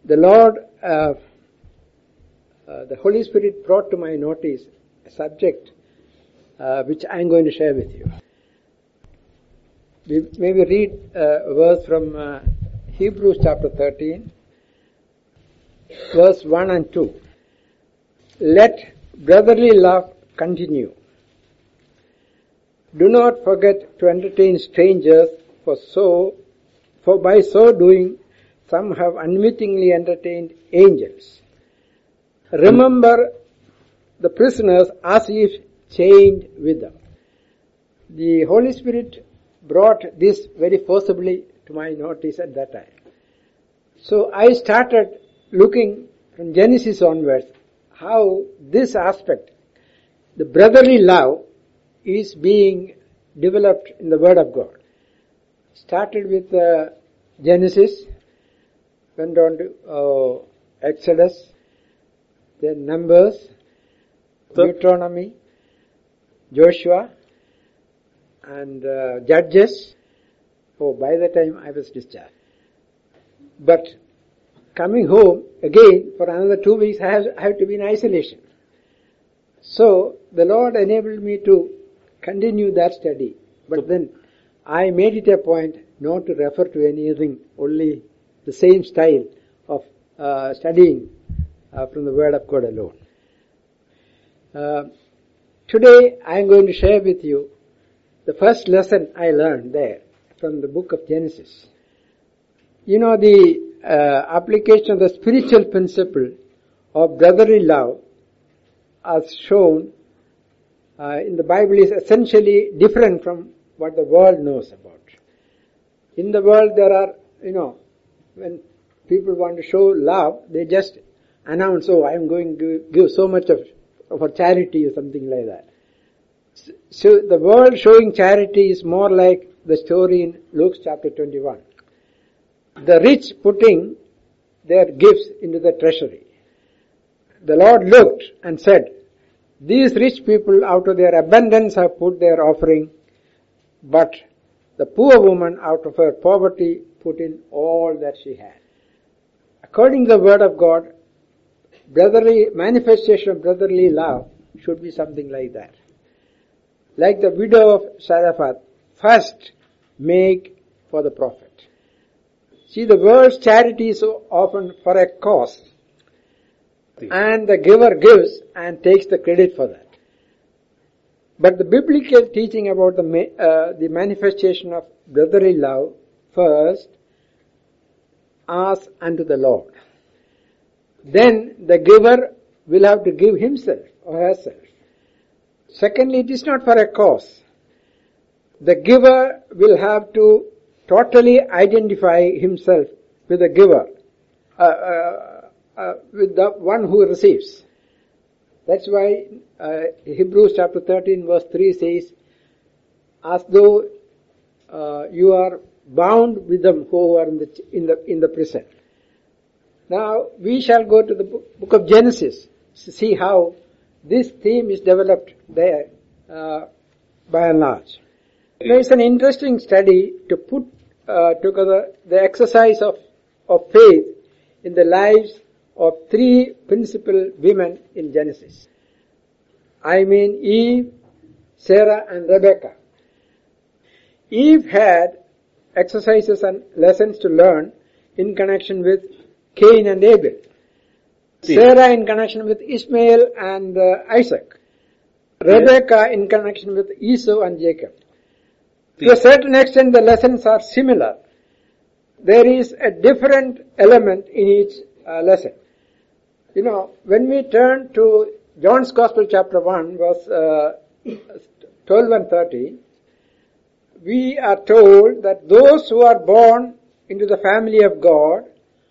the Lord, the Holy Spirit brought to my notice a subject which I am going to share with you. We maybe read a verse from Hebrews chapter 13, verse 1 and 2. Let brotherly love continue. Do not forget to entertain strangers, for by so doing some have unwittingly entertained angels. Remember the prisoners as if chained with them. The Holy Spirit brought this very forcibly to my notice at that time. So I started looking from Genesis onwards how this aspect, the brotherly love, is being developed in the Word of God. Started with Genesis, went on to Exodus, then Numbers, Deuteronomy, Joshua, and Judges. By the time I was discharged. But coming home again for another 2 weeks, I have to be in isolation. So the Lord enabled me to continue that study. But then I made it a point not to refer to anything, only the same style of studying from the Word of God alone. Today I am going to share with you the first lesson I learned there from the book of Genesis. You know, the application of the spiritual principle of brotherly love as shown in the Bible is essentially different from what the world knows about. In the world there are, when people want to show love, they just announce, I am going to give so much for charity or something like that. So the world showing charity is more like the story in Luke chapter 21. The rich putting their gifts into the treasury. The Lord looked and said, these rich people out of their abundance have put their offering, but the poor woman out of her poverty put in all that she had. According to the Word of God, manifestation of brotherly love should be something like that. Like the widow of Zarephath, first make for the prophet. See, the world's charity is so often for a cause. And the giver gives and takes the credit for that. But the biblical teaching about the manifestation of brotherly love, first, ask unto the Lord. Then the giver will have to give himself or herself. Secondly, it is not for a cause. The giver will have to totally identify himself with the giver, with the one who receives. That's why Hebrews chapter 13 verse 3 says, as though you are bound with them who are in the prison. Now we shall go to the book of Genesis to see how this theme is developed there by and large. There is an interesting study to put together the exercise of faith in the lives of three principal women in Genesis. I mean Eve, Sarah and Rebecca. Eve had exercises and lessons to learn in connection with Cain and Abel. Sarah in connection with Ishmael and Isaac. Rebecca in connection with Esau and Jacob. To a certain extent the lessons are similar. There is a different element in each lesson. When we turn to John's Gospel chapter 1 verse 12 and 13, we are told that those who are born into the family of God,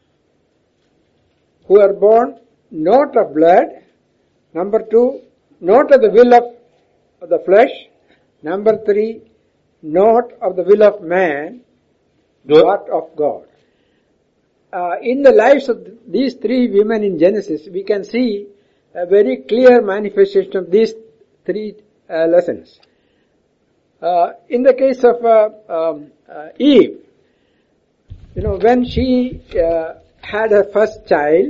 who are born not of blood, number 2, not of the will of the flesh, number 3, not of the will of man, but of God. In the lives of these three women in Genesis, we can see a very clear manifestation of these three lessons. In the case of Eve, when she had her first child,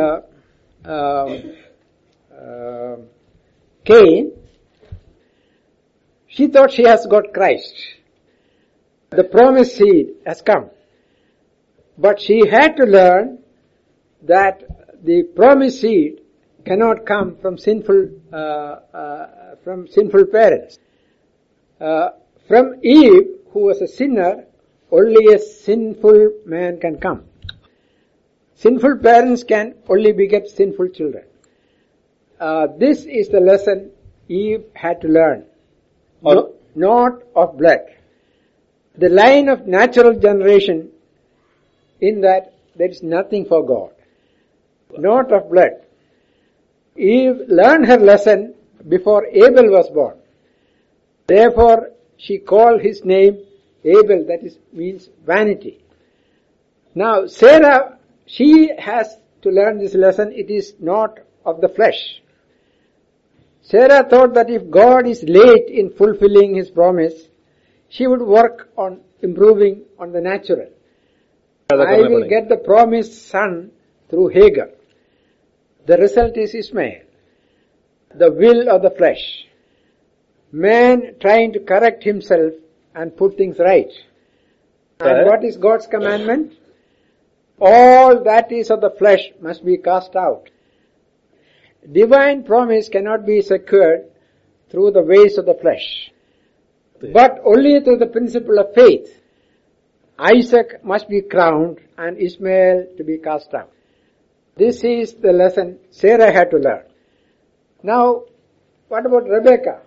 Cain, she thought she has got Christ. The promised seed has come. But she had to learn that the promised seed cannot come from sinful parents. From Eve, who was a sinner, only a sinful man can come. Sinful parents can only beget sinful children. This is the lesson Eve had to learn. Not of blood. The line of natural generation, in that there is nothing for God. Not of blood. Eve learned her lesson before Abel was born. Therefore, she called his name Abel, that is, means vanity. Now, Sarah, she has to learn this lesson. It is not of the flesh. Sarah thought that if God is late in fulfilling his promise, she would work on improving on the natural. I will get the promised son through Hagar. The result is Ishmael, the will of the flesh. Man trying to correct himself and put things right. And what is God's commandment? All that is of the flesh must be cast out. Divine promise cannot be secured through the ways of the flesh, but only through the principle of faith. Isaac must be crowned and Ishmael to be cast out. This is the lesson Sarah had to learn. Now, what about Rebecca?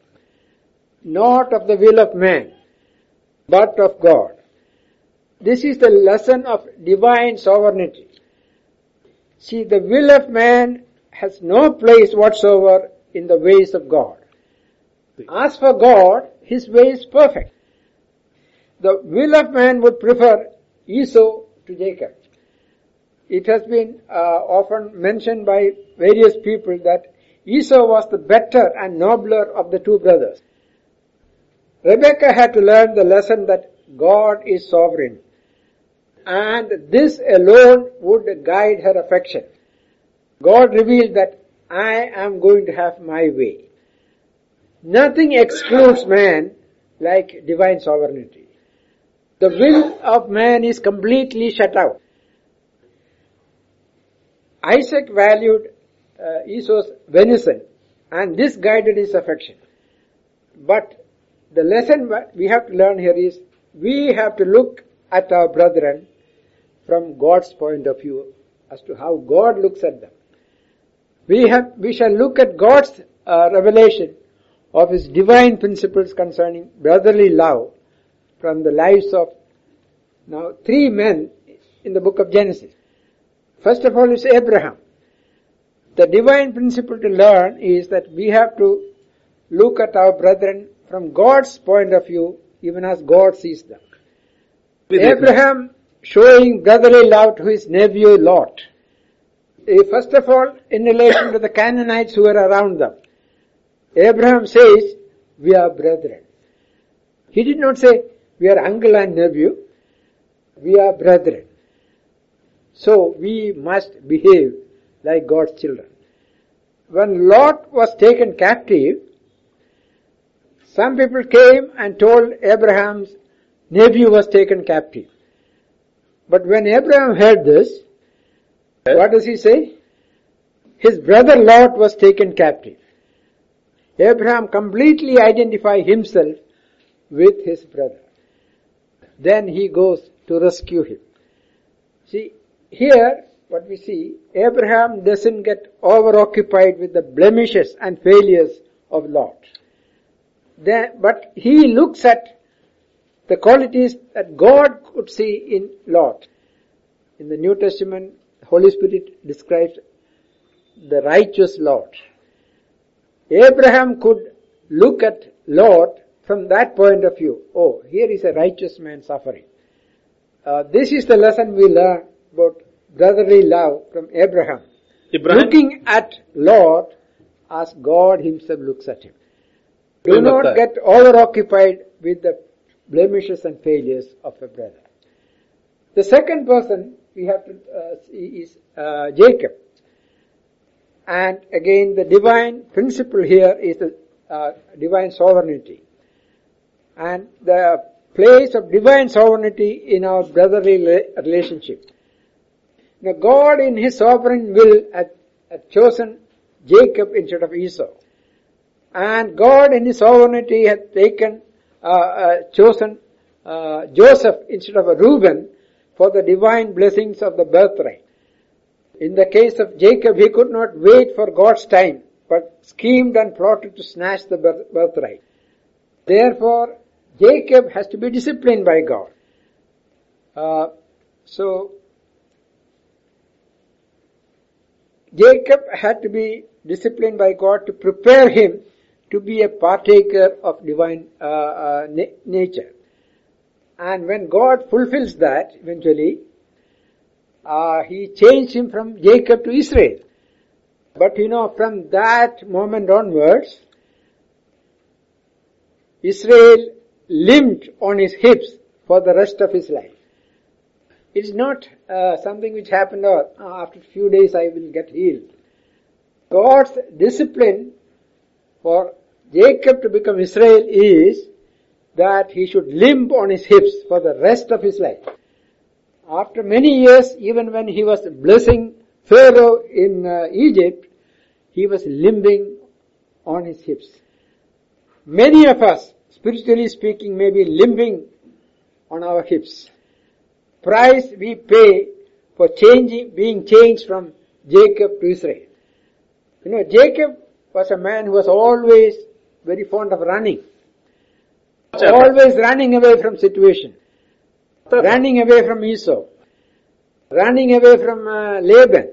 Not of the will of man, but of God. This is the lesson of divine sovereignty. See, the will of man has no place whatsoever in the ways of God. As for God, his way is perfect. The will of man would prefer Esau to Jacob. It has been often mentioned by various people that Esau was the better and nobler of the two brothers. Rebecca had to learn the lesson that God is sovereign, and this alone would guide her affection. God revealed that I am going to have my way. Nothing excludes man like divine sovereignty. The will of man is completely shut out. Isaac valued Esau's venison, and this guided his affection. But the lesson we have to learn here is, we have to look at our brethren from God's point of view as to how God looks at them. We shall look at God's revelation of his divine principles concerning brotherly love from the lives of now 3 men in the book of Genesis. First of all is Abraham. The divine principle to learn is that we have to look at our brethren from God's point of view, even as God sees them. Abraham showing brotherly love to his nephew Lot. First of all, in relation to the Canaanites who were around them, Abraham says, we are brethren. He did not say, we are uncle and nephew. We are brethren. So we must behave like God's children. When Lot was taken captive, some people came and told Abraham's nephew was taken captive. But when Abraham heard this, what does he say? His brother Lot was taken captive. Abraham completely identified himself with his brother. Then he goes to rescue him. See, here what we see, Abraham doesn't get overoccupied with the blemishes and failures of Lot. But he looks at the qualities that God could see in Lot. In the New Testament, Holy Spirit describes the righteous Lot. Abraham could look at Lot from that point of view. Oh, here is a righteous man suffering. This is the lesson we learn about brotherly love from Abraham. Looking at Lot as God himself looks at him. Do not get overoccupied with the blemishes and failures of a brother. The second person we have to see is Jacob. And again, the divine principle here is the divine sovereignty. And the place of divine sovereignty in our brotherly relationship. Now, God in His sovereign will had chosen Jacob instead of Esau. And God in His sovereignty had chosen Joseph instead of Reuben for the divine blessings of the birthright. In the case of Jacob, he could not wait for God's time, but schemed and plotted to snatch the birthright. Therefore, Jacob has to be disciplined by God. So, Jacob had to be disciplined by God to prepare him to be a partaker of divine nature. And when God fulfills that, eventually, He changed him from Jacob to Israel. But from that moment onwards, Israel limped on his hips for the rest of his life. It's not something which happened after a few days I will get healed. God's discipline for Jacob to become Israel is that he should limp on his hips for the rest of his life. After many years, even when he was blessing Pharaoh in Egypt, he was limping on his hips. Many of us, spiritually speaking, may be limping on our hips. Price we pay for being changed from Jacob to Israel. Jacob was a man who was always very fond of running. Always running away from situation. Running away from Esau. Running away from Laban.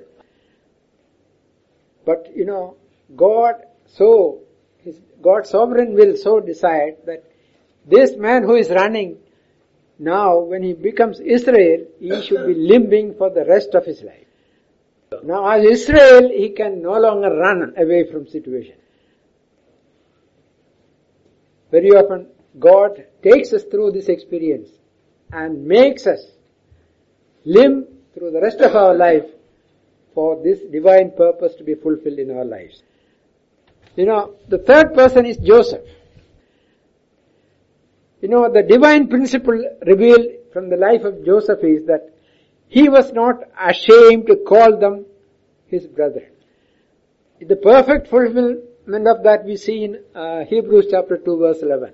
But, God's sovereign will so decide that this man who is running, now when he becomes Israel, he should be limping for the rest of his life. Now as Israel, he can no longer run away from situation. Very often, God takes us through this experience and makes us limp through the rest of our life for this divine purpose to be fulfilled in our lives. The third person is Joseph. The divine principle revealed from the life of Joseph is that he was not ashamed to call them his brethren. The perfect fulfillment of that we see in Hebrews chapter 2 verse 11.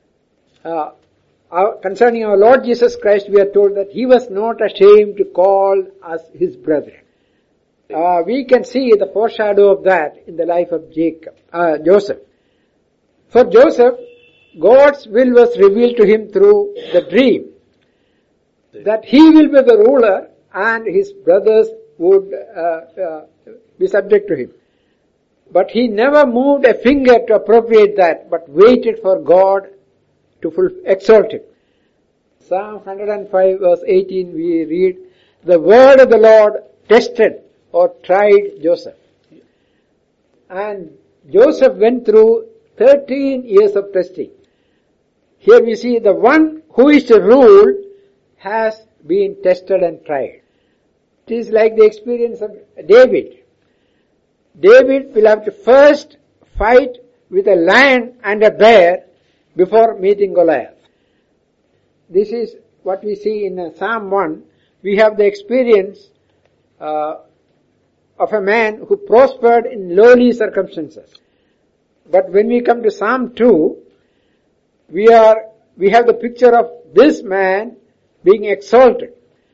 Concerning our Lord Jesus Christ, we are told that he was not ashamed to call us his brethren. We can see the foreshadow of that in the life of Joseph. For Joseph, God's will was revealed to him through the dream that he will be the ruler and his brothers would be subject to him. But he never moved a finger to appropriate that, but waited for God to exalt him. Psalm 105 verse 18 we read, the word of the Lord tested or tried Joseph. And Joseph went through 13 years of testing. Here we see the one who is to rule has been tested and tried. It is like the experience of David. David will have to first fight with a lion and a bear before meeting Goliath. This is what we see in Psalm 1. We have the experience of a man who prospered in lowly circumstances. But when we come to Psalm 2, we have the picture of this man being exalted.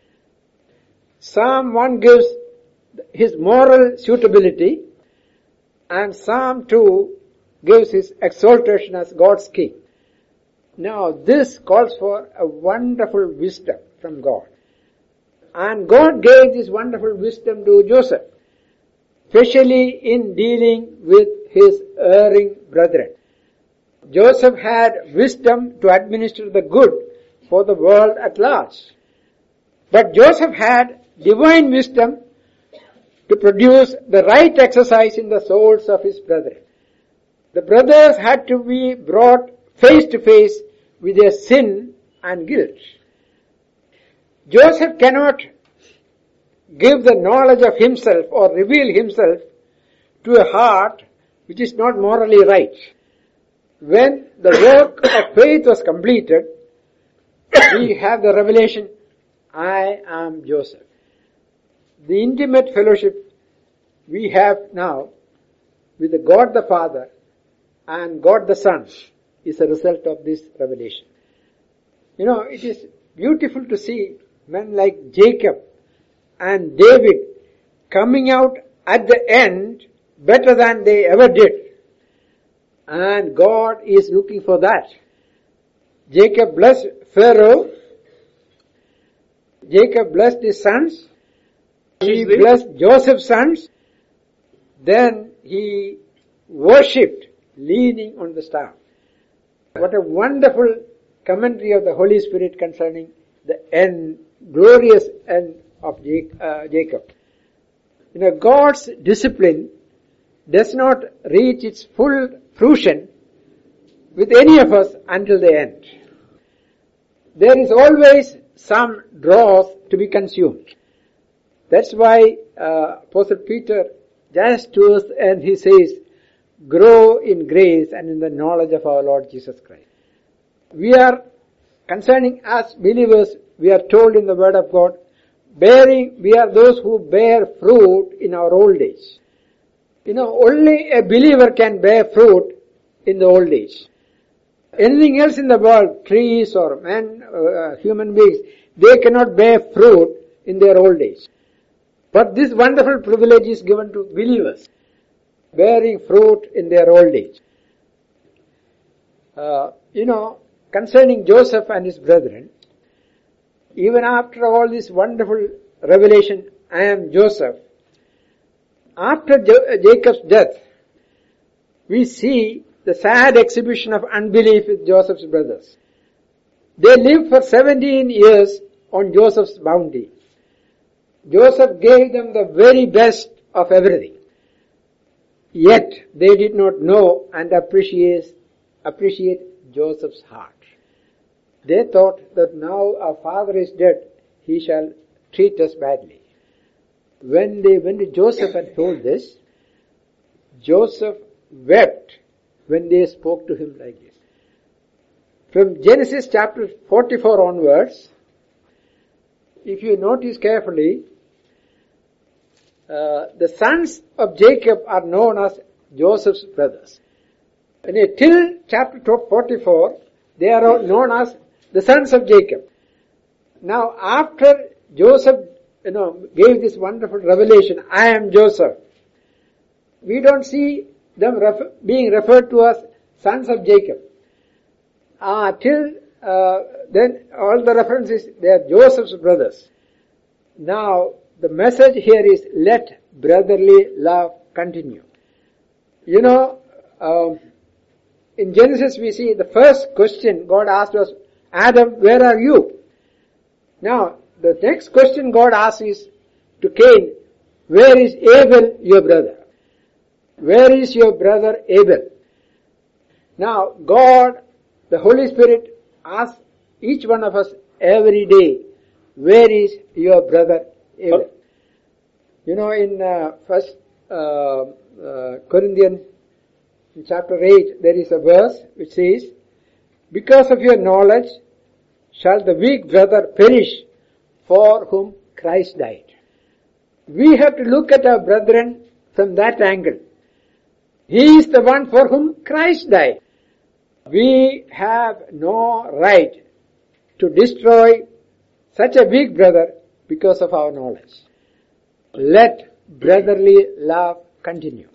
Psalm 1 gives his moral suitability, and Psalm 2 gives his exaltation as God's king. Now this calls for a wonderful wisdom from God. And God gave this wonderful wisdom to Joseph, especially in dealing with his erring brethren. Joseph had wisdom to administer the good for the world at large. But Joseph had divine wisdom to produce the right exercise in the souls of his brethren. The brothers had to be brought face to face with their sin and guilt. Joseph cannot give the knowledge of himself or reveal himself to a heart which is not morally right. When the work of faith was completed, we have the revelation, I am Joseph. The intimate fellowship we have now with the God the Father and God the Son is a result of this revelation. You know, it is beautiful to see men like Jacob and David coming out at the end better than they ever did. And God is looking for that. Jacob blessed Pharaoh. Jacob blessed his sons. He blessed Joseph's sons. Then he worshipped leaning on the staff. What a wonderful commentary of the Holy Spirit concerning the end, glorious end of Jacob. You know, God's discipline does not reach its full fruition with any of us until the end. There is always some dross to be consumed. That's why Apostle Peter just to us and he says, grow in grace and in the knowledge of our Lord Jesus Christ. We are, concerning us believers, we are told in the Word of God, we are those who bear fruit in our old age. You know, only a believer can bear fruit in the old age. Anything else in the world, trees or men, human beings, they cannot bear fruit in their old age. But this wonderful privilege is given to believers, bearing fruit in their old age. You know, concerning Joseph and his brethren, even after all this wonderful revelation, I am Joseph, after Jacob's death, we see the sad exhibition of unbelief with Joseph's brothers. They lived for 17 years on Joseph's bounty. Joseph gave them the very best of everything. Yet they did not know and appreciate Joseph's heart. They thought that now our father is dead, he shall treat us badly. When they went to Joseph and told this, Joseph wept when they spoke to him like this. From Genesis chapter 44 onwards, if you notice carefully, the sons of Jacob are known as Joseph's brothers. And till chapter 44, they are known as the sons of Jacob. Now, after Joseph, gave this wonderful revelation, I am Joseph, we don't see them being referred to as sons of Jacob. Till then, all the references, they are Joseph's brothers. Now, the message here is, let brotherly love continue. You know, in Genesis we see the first question God asked was, Adam, where are you? Now, the next question God asks is to Cain, where is Abel, your brother? Where is your brother Abel? Now, God, the Holy Spirit, asks each one of us every day, where is your brother Abel? You know, in First Corinthians, in chapter 8, there is a verse which says, because of your knowledge shall the weak brother perish for whom Christ died. We have to look at our brethren from that angle. He is the one for whom Christ died. We have no right to destroy such a weak brother because of our knowledge. Let brotherly love continue.